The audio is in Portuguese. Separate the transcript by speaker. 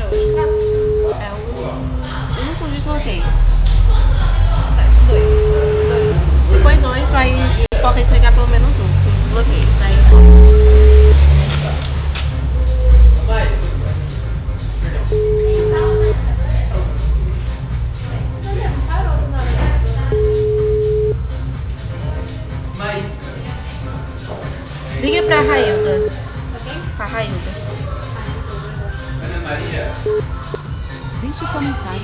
Speaker 1: É o único desbloqueio. Se foi dois, vai toca entregar pelo menos um. Se desbloqueio. Daí liga pra Railda. Pra Railda.
Speaker 2: Deixe comentário